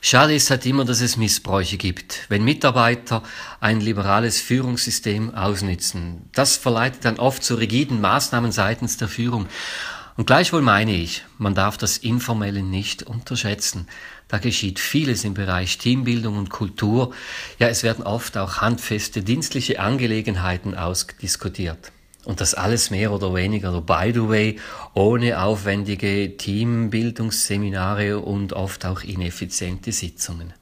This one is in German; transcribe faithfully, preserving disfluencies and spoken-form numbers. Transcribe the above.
Schade ist halt immer, dass es Missbräuche gibt, wenn Mitarbeiter ein liberales Führungssystem ausnützen. Das verleitet dann oft zu rigiden Maßnahmen seitens der Führung. Und gleichwohl meine ich, man darf das Informelle nicht unterschätzen. Da geschieht vieles im Bereich Teambildung und Kultur. Ja, es werden oft auch handfeste dienstliche Angelegenheiten ausdiskutiert. Und das alles mehr oder weniger, by the way, ohne aufwendige Teambildungsseminare und oft auch ineffiziente Sitzungen.